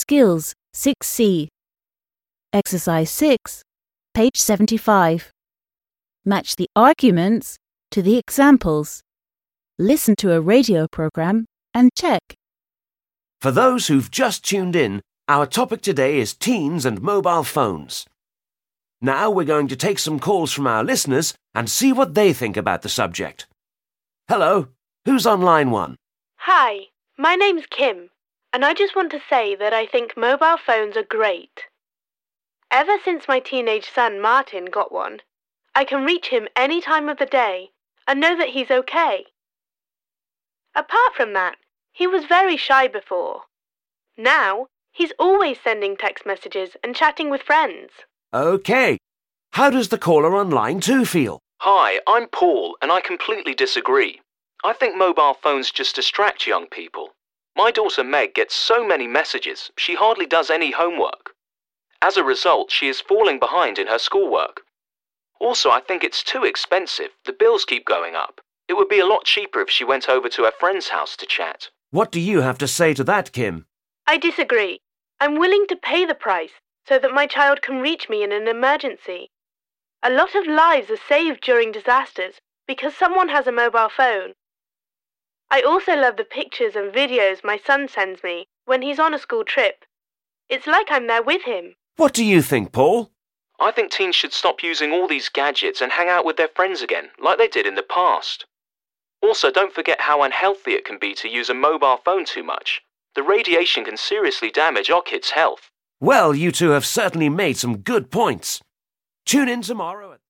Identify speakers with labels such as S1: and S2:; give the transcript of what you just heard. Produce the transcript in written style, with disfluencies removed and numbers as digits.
S1: Skills 6C. Exercise 6, page 75. Match the arguments to the examples. Listen to a radio program and check.
S2: For those who've just tuned in, our topic today is teens and mobile phones. Now we're going to take some calls from our listeners and see what they think about the subject. Hello, who's on line 1?
S3: Hi, my name's Kim, and I just want to say that I think mobile phones are great. Ever since my teenage son Martin got one, I can reach him any time of the day and know that he's okay. Apart from that, he was very shy before. Now, he's always sending text messages and chatting with friends.
S2: OK. How does the caller on line 2 feel?
S4: Hi, I'm Paul, and I completely disagree. I think mobile phones just distract young people. My daughter Meg gets so many messages, she hardly does any homework. As a result, she is falling behind in her schoolwork. Also, I think it's too expensive. The bills keep going up. It would be a lot cheaper if she went over to her friend's house to chat.
S2: What do you have to say to that, Kim?
S3: I disagree. I'm willing to pay the price so that my child can reach me in an emergency. A lot of lives are saved during disasters because someone has a mobile phone. I also love the pictures and videos my son sends me when he's on a school trip. It's like I'm there with him.
S2: What do you think, Paul?
S4: I think teens should stop using all these gadgets and hang out with their friends again, like they did in the past. Also, don't forget how unhealthy it can be to use a mobile phone too much. The radiation can seriously damage our kids' health.
S2: Well, you two have certainly made some good points. Tune in tomorrow.